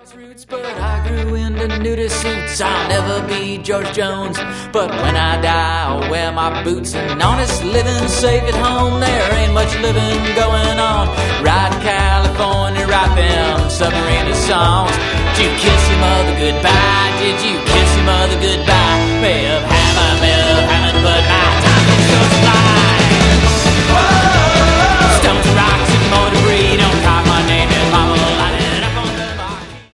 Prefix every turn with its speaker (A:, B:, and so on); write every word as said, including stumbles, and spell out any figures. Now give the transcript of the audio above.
A: Its roots, but I grew into nudist suits. I'll never be George Jones, but when I die, I'll wear my boots. And honest living safe at home, there ain't much living going on. Ride California, write them submarine songs. Did you kiss your mother goodbye? Did you kiss your mother goodbye? May have